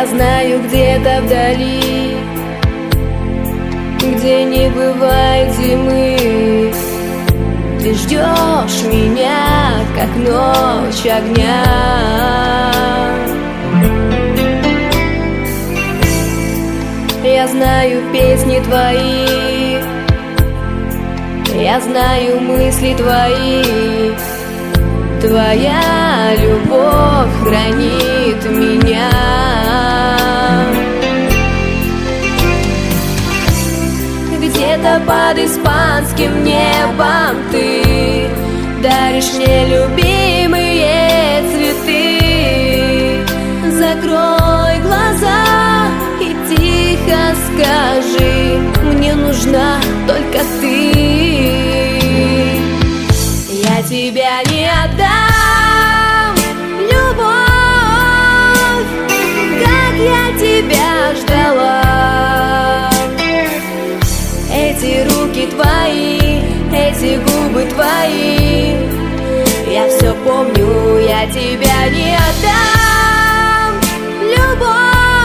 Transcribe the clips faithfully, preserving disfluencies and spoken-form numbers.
Я знаю, где-то вдали, где не бывает зимы, ты ждешь меня, как ночь огня. Я знаю песни твои, я знаю мысли твои. Твоя любовь хранит меня. Где-то под испанским небом ты даришь мне любимые цветы. Закрой глаза и тихо скажи: мне нужна только ты. Я тебя не отдам, любовь, как я тебя ждала. Эти руки твои, эти губы твои, я все помню, я тебя не отдам, любовь,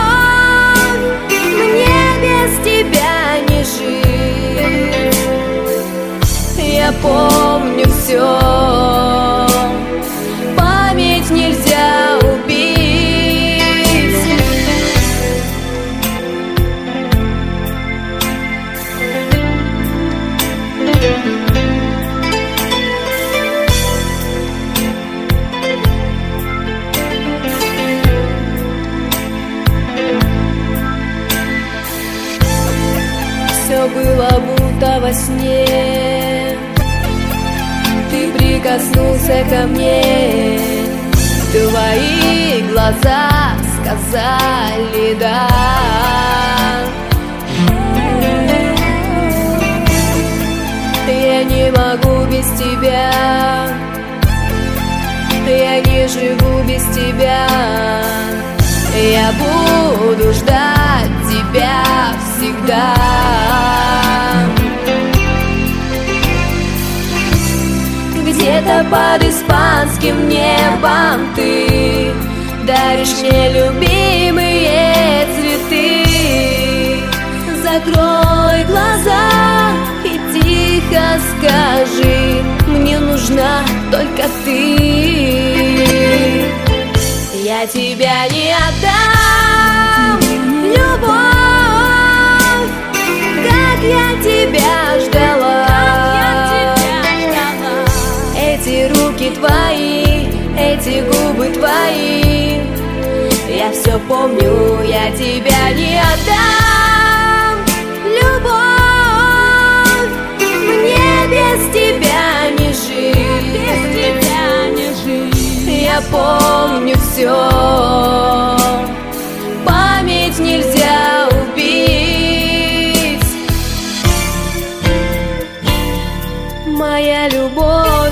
мне без тебя не жить. Я помню все, память нельзя убить. Все было будто во сне, ты прикоснулся ко мне, твои глаза сказали да. Я не могу без тебя, я не живу без тебя. Я буду ждать тебя всегда. Где-то под испанским небом ты даришь мне любимые цветы. Закрой глаза и тихо скажи: мне нужна только ты. Я тебя не отдам, любовь, как я тебя ждала. Эти руки твои, эти губы твои, я все помню, я тебя не отдам, любовь, мне без тебя не жить, без тебя не жить. Я помню все, память нельзя убить. Моя любовь,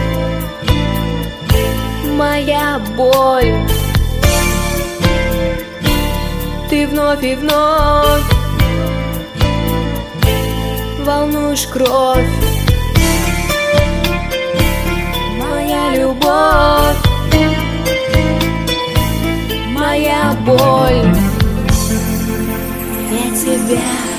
моя боль, ты вновь и вновь волнуешь кровь. Моя любовь, моя боль, я тебя